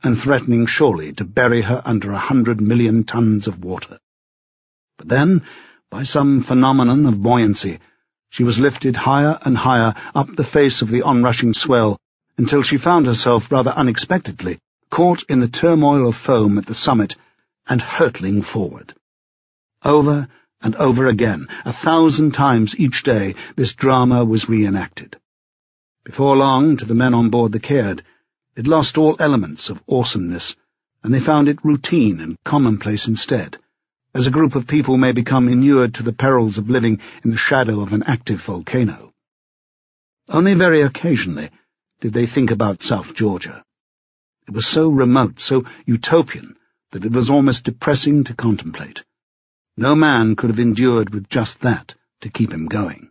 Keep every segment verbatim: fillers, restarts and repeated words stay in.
and threatening surely to bury her under a hundred million tons of water. But then, by some phenomenon of buoyancy, she was lifted higher and higher up the face of the onrushing swell until she found herself, rather unexpectedly, caught in the turmoil of foam at the summit and hurtling forward. Over and over again, a thousand times each day, this drama was reenacted. Before long, to the men on board the Caird, it lost all elements of awesomeness, and they found it routine and commonplace instead, as a group of people may become inured to the perils of living in the shadow of an active volcano. Only very occasionally did they think about South Georgia. It was so remote, so utopian, that it was almost depressing to contemplate. No man could have endured with just that to keep him going.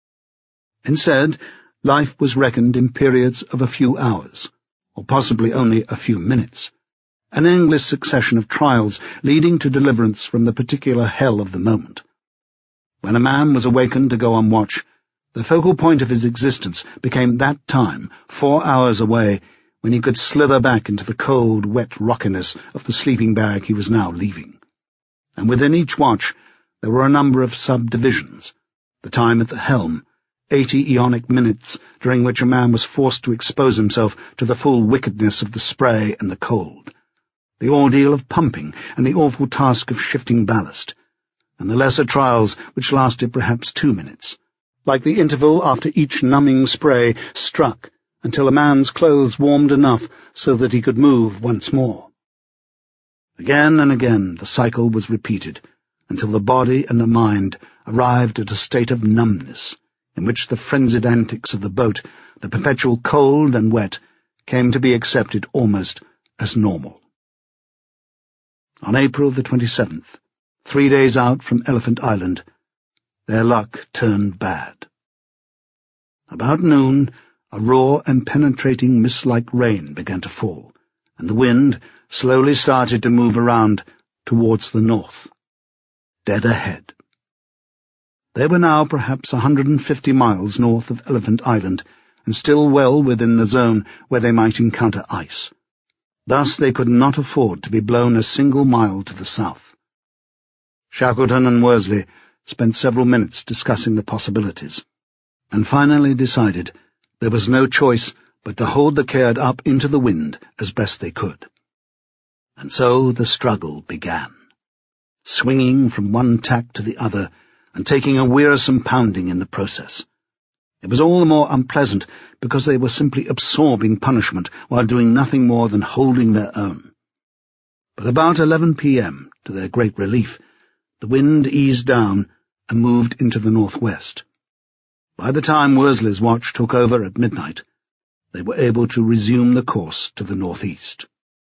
Instead, life was reckoned in periods of a few hours, or possibly only a few minutes, an endless succession of trials leading to deliverance from the particular hell of the moment. When a man was awakened to go on watch, the focal point of his existence became that time, four hours away, when he could slither back into the cold, wet rockiness of the sleeping bag he was now leaving. And within each watch there were a number of subdivisions, the time at the helm, eighty eonic minutes during which a man was forced to expose himself to the full wickedness of the spray and the cold, the ordeal of pumping and the awful task of shifting ballast, and the lesser trials which lasted perhaps two minutes, like the interval after each numbing spray struck until a man's clothes warmed enough so that he could move once more. Again and again the cycle was repeated until the body and the mind arrived at a state of numbness, in which the frenzied antics of the boat, the perpetual cold and wet, came to be accepted almost as normal. On April the twenty-seventh, three days out from Elephant Island, their luck turned bad. About noon, a raw and penetrating mist-like rain began to fall, and the wind slowly started to move around towards the north, dead ahead. They were now perhaps a hundred and fifty miles north of Elephant Island, and still well within the zone where they might encounter ice. Thus they could not afford to be blown a single mile to the south. Shackleton and Worsley spent several minutes discussing the possibilities, and finally decided there was no choice but to hold the Caird up into the wind as best they could. And so the struggle began, swinging from one tack to the other, and taking a wearisome pounding in the process. It was all the more unpleasant because they were simply absorbing punishment while doing nothing more than holding their own. But about eleven p m, to their great relief, the wind eased down and moved into the northwest. By the time Worsley's watch took over at midnight, they were able to resume the course to the northeast.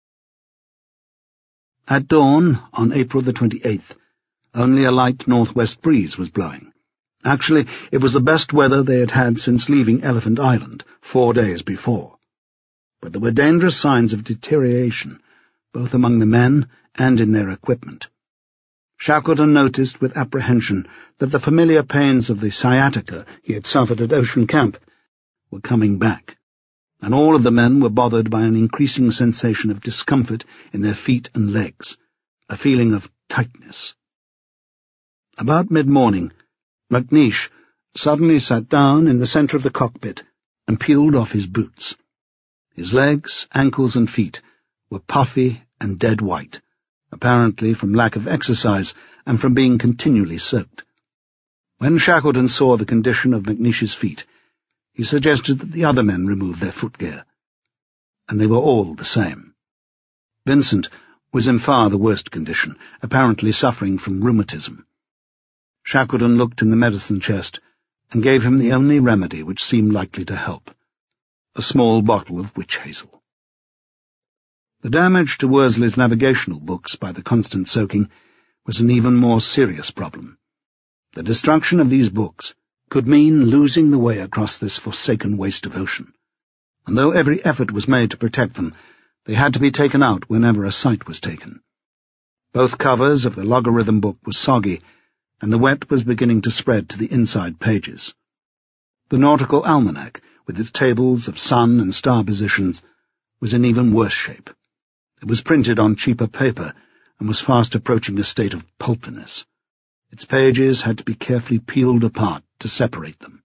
At dawn, on April the twenty-eighth, only a light northwest breeze was blowing. Actually, it was the best weather they had had since leaving Elephant Island, four days before. But there were dangerous signs of deterioration, both among the men and in their equipment. Shackleton noticed with apprehension that the familiar pains of the sciatica he had suffered at Ocean Camp were coming back, and all of the men were bothered by an increasing sensation of discomfort in their feet and legs, a feeling of tightness. About mid-morning, McNeish suddenly sat down in the centre of the cockpit and peeled off his boots. His legs, ankles and feet were puffy and dead white, apparently from lack of exercise and from being continually soaked. When Shackleton saw the condition of McNeish's feet, he suggested that the other men remove their footgear, and they were all the same. Vincent was in far the worst condition, apparently suffering from rheumatism. Shackleton looked in the medicine chest and gave him the only remedy which seemed likely to help, a small bottle of witch hazel. The damage to Worsley's navigational books by the constant soaking was an even more serious problem. The destruction of these books could mean losing the way across this forsaken waste of ocean, and though every effort was made to protect them, they had to be taken out whenever a sight was taken. Both covers of the logarithm book were soggy, and the wet was beginning to spread to the inside pages. The nautical almanac, with its tables of sun and star positions, was in even worse shape. It was printed on cheaper paper and was fast approaching a state of pulpiness. Its pages had to be carefully peeled apart to separate them.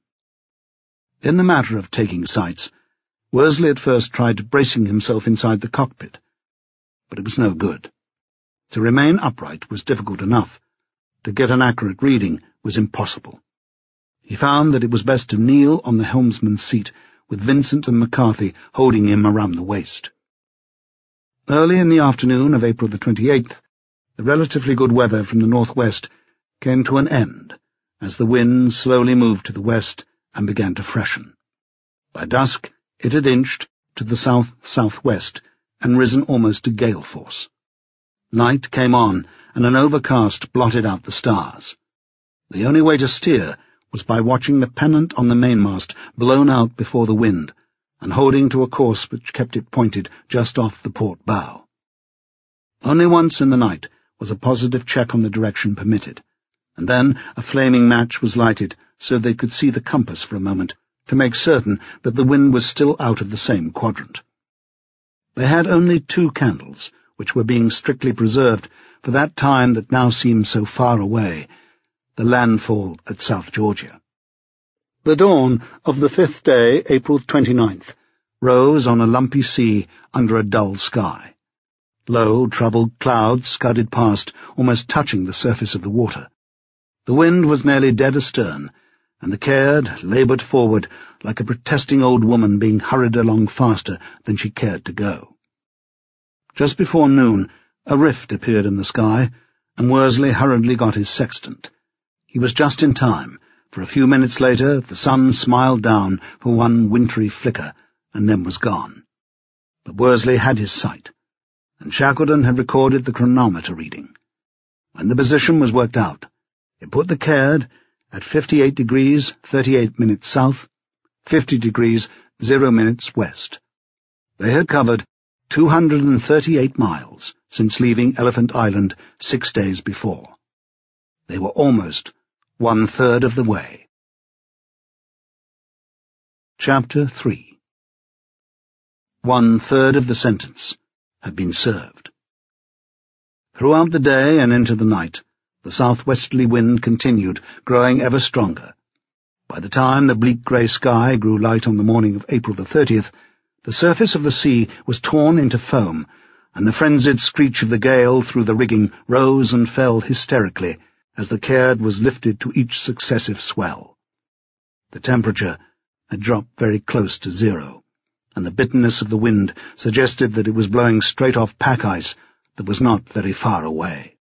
In the matter of taking sights, Worsley at first tried bracing himself inside the cockpit, but it was no good. To remain upright was difficult enough. To get an accurate reading was impossible. He found that it was best to kneel on the helmsman's seat, with Vincent and McCarthy holding him around the waist. Early in the afternoon of April the twenty-eighth, the relatively good weather from the northwest came to an end, as the wind slowly moved to the west and began to freshen. By dusk it had inched to the south-southwest and risen almost to gale force. Night came on, and an overcast blotted out the stars. The only way to steer was by watching the pennant on the mainmast blown out before the wind, and holding to a course which kept it pointed just off the port bow. Only once in the night was a positive check on the direction permitted, and then a flaming match was lighted so they could see the compass for a moment, to make certain that the wind was still out of the same quadrant. They had only two candles, which were being strictly preserved for that time that now seemed so far away, the landfall at South Georgia. The dawn of the fifth day, April twenty-ninth, rose on a lumpy sea under a dull sky. Low, troubled clouds scudded past, almost touching the surface of the water. The wind was nearly dead astern, and the Caird laboured forward like a protesting old woman being hurried along faster than she cared to go. Just before noon, a rift appeared in the sky, and Worsley hurriedly got his sextant. He was just in time, for a few minutes later the sun smiled down for one wintry flicker, and then was gone. But Worsley had his sight, and Shackleton had recorded the chronometer reading. When the position was worked out, it put the Caird at fifty-eight degrees thirty-eight minutes south, fifty degrees zero minutes west. They had covered two hundred and thirty-eight miles since leaving Elephant Island six days before. They were almost one-third of the way. Chapter three. One-third of the sentence had been served. Throughout the day and into the night, the southwesterly wind continued, growing ever stronger. By the time the bleak grey sky grew light on the morning of April the thirtieth, the surface of the sea was torn into foam, and the frenzied screech of the gale through the rigging rose and fell hysterically as the Caird was lifted to each successive swell. The temperature had dropped very close to zero, and the bitterness of the wind suggested that it was blowing straight off pack ice that was not very far away.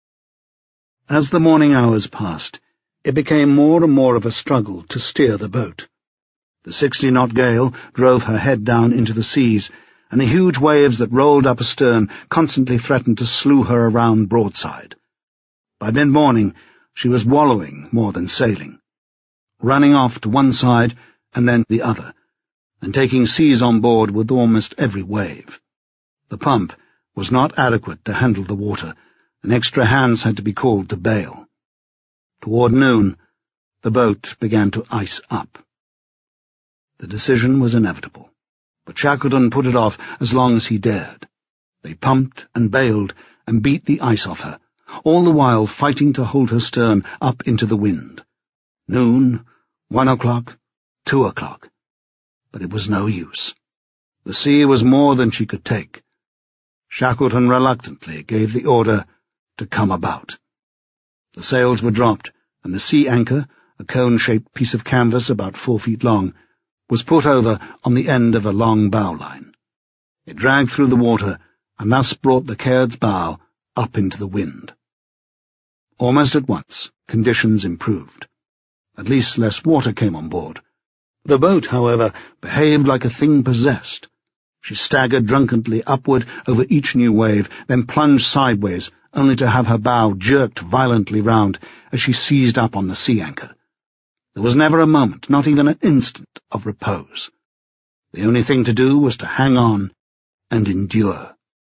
As the morning hours passed, it became more and more of a struggle to steer the boat. The sixty-knot gale drove her head down into the seas, and the huge waves that rolled up astern constantly threatened to slew her around broadside. By mid-morning, she was wallowing more than sailing, running off to one side and then the other, and taking seas on board with almost every wave. The pump was not adequate to handle the water, and extra hands had to be called to bail. Toward noon, the boat began to ice up. The decision was inevitable, but Shackleton put it off as long as he dared. They pumped and bailed and beat the ice off her, all the while fighting to hold her stern up into the wind. Noon, one o'clock, two o'clock. But it was no use. The sea was more than she could take. Shackleton reluctantly gave the order to come about. The sails were dropped, and the sea anchor, a cone-shaped piece of canvas about four feet long, was put over on the end of a long bow-line. It dragged through the water, and thus brought the Caird's bow up into the wind. Almost at once, conditions improved. At least less water came on board. The boat, however, behaved like a thing possessed. She staggered drunkenly upward over each new wave, then plunged sideways, only to have her bow jerked violently round as she seized up on the sea anchor. There was never a moment, not even an instant, of repose. The only thing to do was to hang on and endure.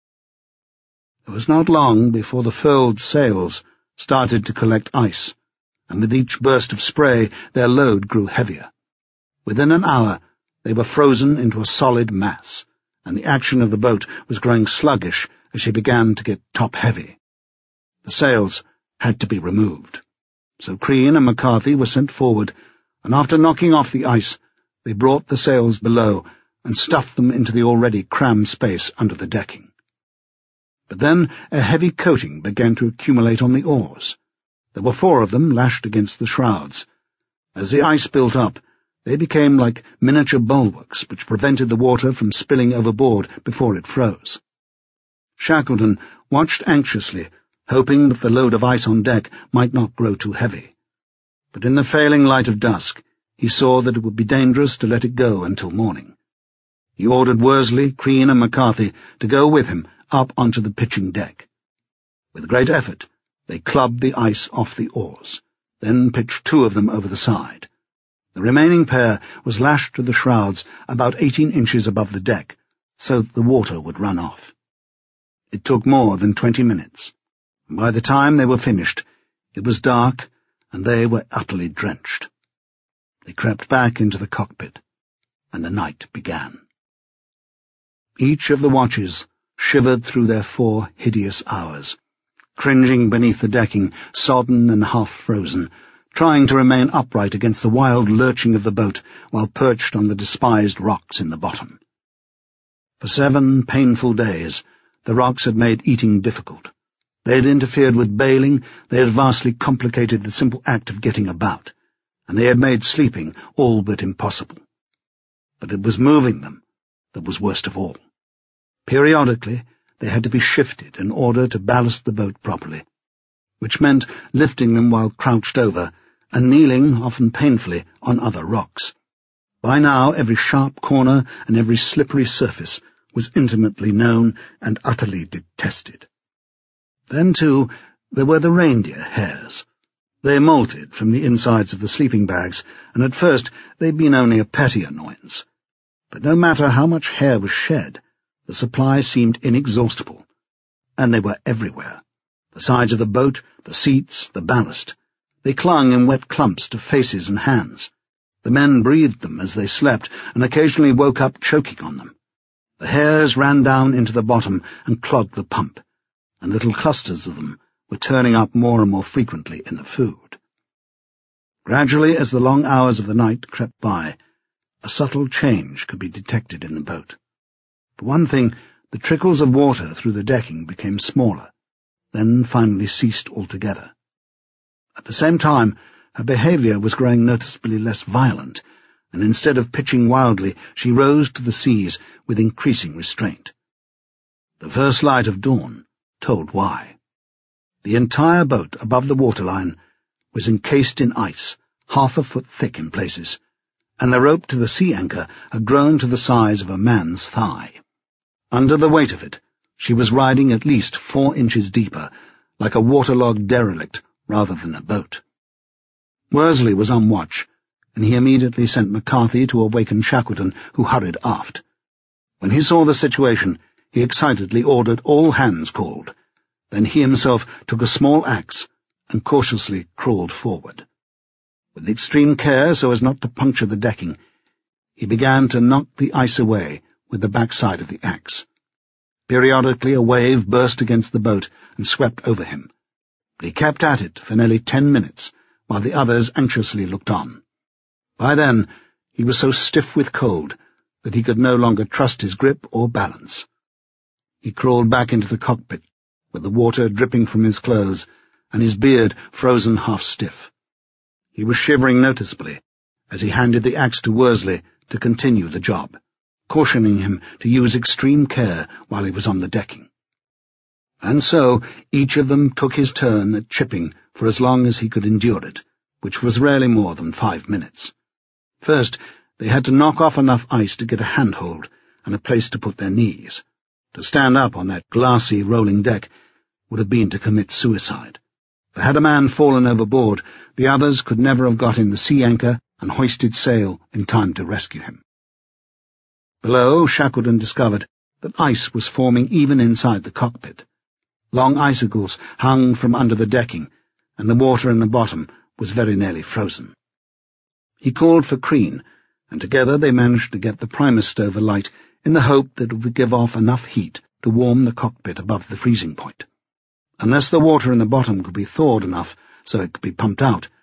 It was not long before the furled sails started to collect ice, and with each burst of spray their load grew heavier. Within an hour they were frozen into a solid mass, and the action of the boat was growing sluggish as she began to get top-heavy. The sails had to be removed. So Crean and McCarthy were sent forward, and after knocking off the ice, they brought the sails below and stuffed them into the already crammed space under the decking. But then a heavy coating began to accumulate on the oars. There were four of them lashed against the shrouds. As the ice built up, they became like miniature bulwarks which prevented the water from spilling overboard before it froze. Shackleton watched anxiously, hoping that the load of ice on deck might not grow too heavy. But in the failing light of dusk, he saw that it would be dangerous to let it go until morning. He ordered Worsley, Crean, and McCarthy to go with him up onto the pitching deck. With great effort, they clubbed the ice off the oars, then pitched two of them over the side. The remaining pair was lashed to the shrouds about eighteen inches above the deck, so that the water would run off. It took more than twenty minutes. By the time they were finished, it was dark, and they were utterly drenched. They crept back into the cockpit, and the night began. Each of the watches shivered through their four hideous hours, cringing beneath the decking, sodden and half-frozen, trying to remain upright against the wild lurching of the boat while perched on the despised rocks in the bottom. For seven painful days, the rocks had made eating difficult. They had interfered with bailing, they had vastly complicated the simple act of getting about, and they had made sleeping all but impossible. But it was moving them that was worst of all. Periodically, they had to be shifted in order to ballast the boat properly, which meant lifting them while crouched over, and kneeling, often painfully, on other rocks. By now every sharp corner and every slippery surface was intimately known and utterly detested. Then, too, there were the reindeer hairs. They molted from the insides of the sleeping bags, and at first they'd been only a petty annoyance. But no matter how much hair was shed, the supply seemed inexhaustible, and they were everywhere. The sides of the boat, the seats, the ballast. They clung in wet clumps to faces and hands. The men breathed them as they slept, and occasionally woke up choking on them. The hairs ran down into the bottom and clogged the pump, and little clusters of them were turning up more and more frequently in the food. Gradually, as the long hours of the night crept by, a subtle change could be detected in the boat. For one thing, the trickles of water through the decking became smaller, then finally ceased altogether. At the same time, her behaviour was growing noticeably less violent, and instead of pitching wildly, she rose to the seas with increasing restraint. The first light of dawn told why. The entire boat above the waterline was encased in ice, half a foot thick in places, and the rope to the sea anchor had grown to the size of a man's thigh. Under the weight of it, she was riding at least four inches deeper, like a waterlogged derelict rather than a boat. Worsley was on watch, and he immediately sent McCarthy to awaken Shackleton, who hurried aft. When he saw the situation, he excitedly ordered all hands called. Then he himself took a small axe and cautiously crawled forward. With extreme care, so as not to puncture the decking, he began to knock the ice away with the backside of the axe. Periodically a wave burst against the boat and swept over him, but he kept at it for nearly ten minutes, while the others anxiously looked on. By then he was so stiff with cold that he could no longer trust his grip or balance. He crawled back into the cockpit, with the water dripping from his clothes and his beard frozen half-stiff. He was shivering noticeably as he handed the axe to Worsley to continue the job, cautioning him to use extreme care while he was on the decking. And so each of them took his turn at chipping for as long as he could endure it, which was rarely more than five minutes. First, they had to knock off enough ice to get a handhold and a place to put their knees. To stand up on that glassy, rolling deck would have been to commit suicide. For had a man fallen overboard, the others could never have got in the sea anchor and hoisted sail in time to rescue him. Below, Shackleton discovered that ice was forming even inside the cockpit. Long icicles hung from under the decking, and the water in the bottom was very nearly frozen. He called for Crean, and together they managed to get the primus stove alight in the hope that it would give off enough heat to warm the cockpit above the freezing point. Unless the water in the bottom could be thawed enough so it could be pumped out,